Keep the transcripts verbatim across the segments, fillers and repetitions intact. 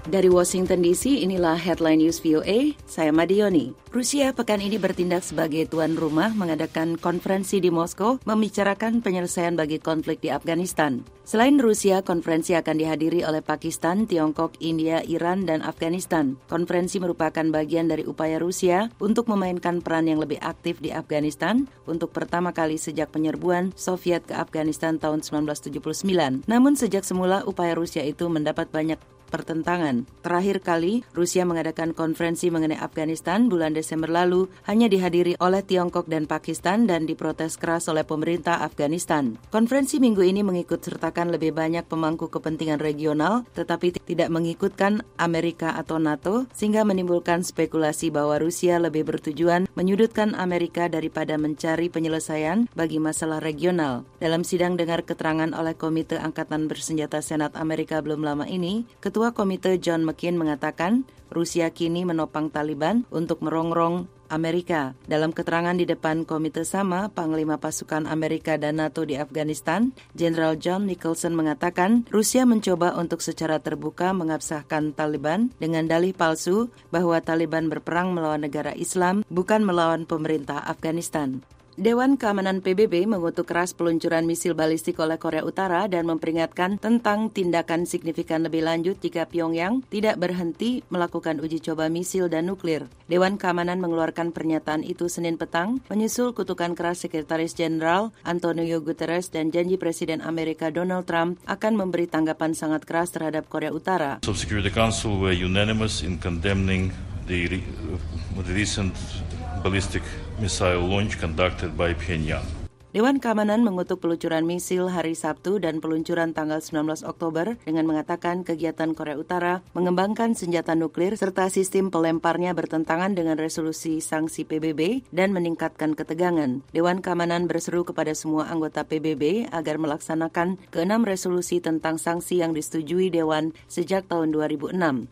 Dari Washington D C, inilah Headline News V O A, saya Madioni. Rusia pekan ini bertindak sebagai tuan rumah mengadakan konferensi di Moskow membicarakan penyelesaian bagi konflik di Afghanistan. Selain Rusia, konferensi akan dihadiri oleh Pakistan, Tiongkok, India, Iran, dan Afghanistan. Konferensi merupakan bagian dari upaya Rusia untuk memainkan peran yang lebih aktif di Afghanistan untuk pertama kali sejak penyerbuan Soviet ke Afghanistan tahun sembilan belas tujuh puluh sembilan. Namun sejak semula upaya Rusia itu mendapat banyak pertentangan. Terakhir kali, Rusia mengadakan konferensi mengenai Afghanistan bulan Desember lalu hanya dihadiri oleh Tiongkok dan Pakistan dan diprotes keras oleh pemerintah Afghanistan. Konferensi minggu ini mengikut sertakan lebih banyak pemangku kepentingan regional, tetapi tidak mengikutkan Amerika atau NATO, sehingga menimbulkan spekulasi bahwa Rusia lebih bertujuan menyudutkan Amerika daripada mencari penyelesaian bagi masalah regional. Dalam sidang dengar keterangan oleh Komite Angkatan Bersenjata Senat Amerika belum lama ini, Ketua Komite John McCain mengatakan Rusia kini menopang Taliban untuk merongrong Amerika. Dalam keterangan di depan komite sama, Panglima Pasukan Amerika dan NATO di Afghanistan, Jenderal John Nicholson mengatakan Rusia mencoba untuk secara terbuka mengabsahkan Taliban dengan dalih palsu bahwa Taliban berperang melawan negara Islam, bukan melawan pemerintah Afghanistan. Dewan Keamanan P B B mengutuk keras peluncuran misil balistik oleh Korea Utara dan memperingatkan tentang tindakan signifikan lebih lanjut jika Pyongyang tidak berhenti melakukan uji coba misil dan nuklir. Dewan Keamanan mengeluarkan pernyataan itu Senin petang, menyusul kutukan keras Sekretaris Jenderal Antonio Guterres dan janji Presiden Amerika Donald Trump akan memberi tanggapan sangat keras terhadap Korea Utara. Security Council were unanimous in condemning the, re- the recent ballistic missile launch conducted by Pyongyang. Dewan Keamanan mengutuk peluncuran misil hari Sabtu dan peluncuran tanggal sembilan belas Oktober dengan mengatakan kegiatan Korea Utara mengembangkan senjata nuklir serta sistem pelemparnya bertentangan dengan resolusi sanksi P B B dan meningkatkan ketegangan. Dewan Keamanan berseru kepada semua anggota P B B agar melaksanakan keenam resolusi tentang sanksi yang disetujui Dewan sejak tahun dua ribu enam.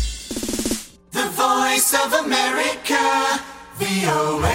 The Voice of America. V O A.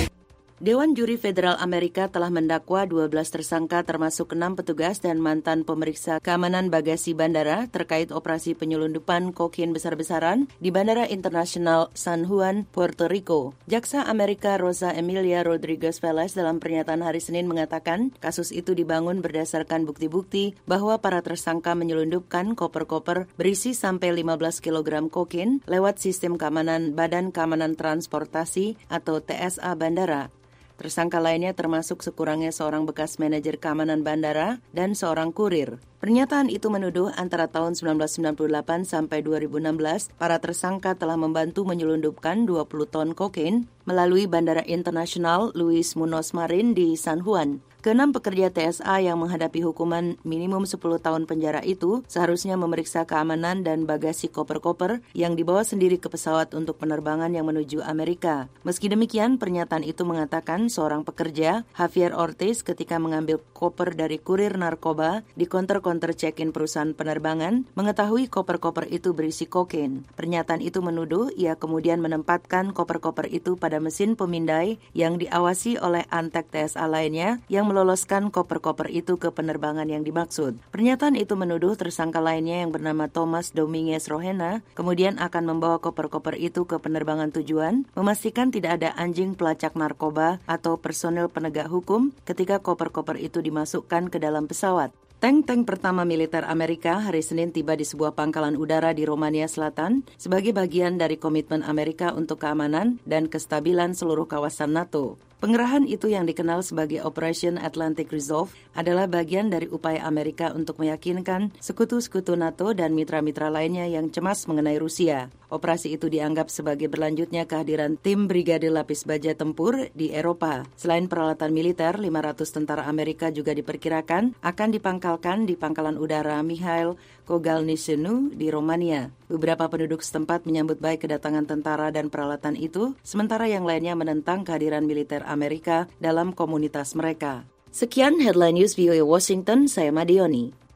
Dewan Juri Federal Amerika telah mendakwa dua belas tersangka termasuk enam petugas dan mantan pemeriksa keamanan bagasi bandara terkait operasi penyelundupan kokain besar-besaran di Bandara Internasional San Juan, Puerto Rico. Jaksa Amerika Rosa Emilia Rodriguez Velez dalam pernyataan hari Senin mengatakan kasus itu dibangun berdasarkan bukti-bukti bahwa para tersangka menyelundupkan koper-koper berisi sampai lima belas kilogram kokain lewat sistem keamanan Badan Keamanan Transportasi atau T S A Bandara. Tersangka lainnya termasuk sekurangnya seorang bekas manajer keamanan bandara dan seorang kurir. Pernyataan itu menuduh antara tahun sembilan belas sembilan puluh delapan sampai dua ribu enam belas, para tersangka telah membantu menyelundupkan dua puluh ton kokain melalui Bandara Internasional Luis Muñoz Marin di San Juan. Keenam pekerja T S A yang menghadapi hukuman minimum sepuluh tahun penjara itu seharusnya memeriksa keamanan dan bagasi koper-koper yang dibawa sendiri ke pesawat untuk penerbangan yang menuju Amerika. Meski demikian, pernyataan itu mengatakan seorang pekerja, Javier Ortiz, ketika mengambil koper dari kurir narkoba di konter-konter check-in perusahaan penerbangan, mengetahui koper-koper itu berisi kokain. Pernyataan itu menuduh ia kemudian menempatkan koper-koper itu pada mesin pemindai yang diawasi oleh antek T S A lainnya yang meloloskan koper-koper itu ke penerbangan yang dimaksud. Pernyataan itu menuduh tersangka lainnya yang bernama Thomas Dominguez Rohena kemudian akan membawa koper-koper itu ke penerbangan tujuan, memastikan tidak ada anjing pelacak narkoba atau personel penegak hukum ketika koper-koper itu dimasukkan ke dalam pesawat. Tank-tank pertama militer Amerika hari Senin tiba di sebuah pangkalan udara di Romania Selatan sebagai bagian dari komitmen Amerika untuk keamanan dan kestabilan seluruh kawasan NATO. Pengerahan itu yang dikenal sebagai Operation Atlantic Resolve adalah bagian dari upaya Amerika untuk meyakinkan sekutu-sekutu NATO dan mitra-mitra lainnya yang cemas mengenai Rusia. Operasi itu dianggap sebagai berlanjutnya kehadiran tim Brigade Lapis Baja Tempur di Eropa. Selain peralatan militer, lima ratus tentara Amerika juga diperkirakan akan dipangkalkan di pangkalan udara Mihail Kogalniceanu di Romania. Beberapa penduduk setempat menyambut baik kedatangan tentara dan peralatan itu, sementara yang lainnya menentang kehadiran militer Amerika dalam komunitas mereka. Sekian Headline News V O A Washington, saya Madioni.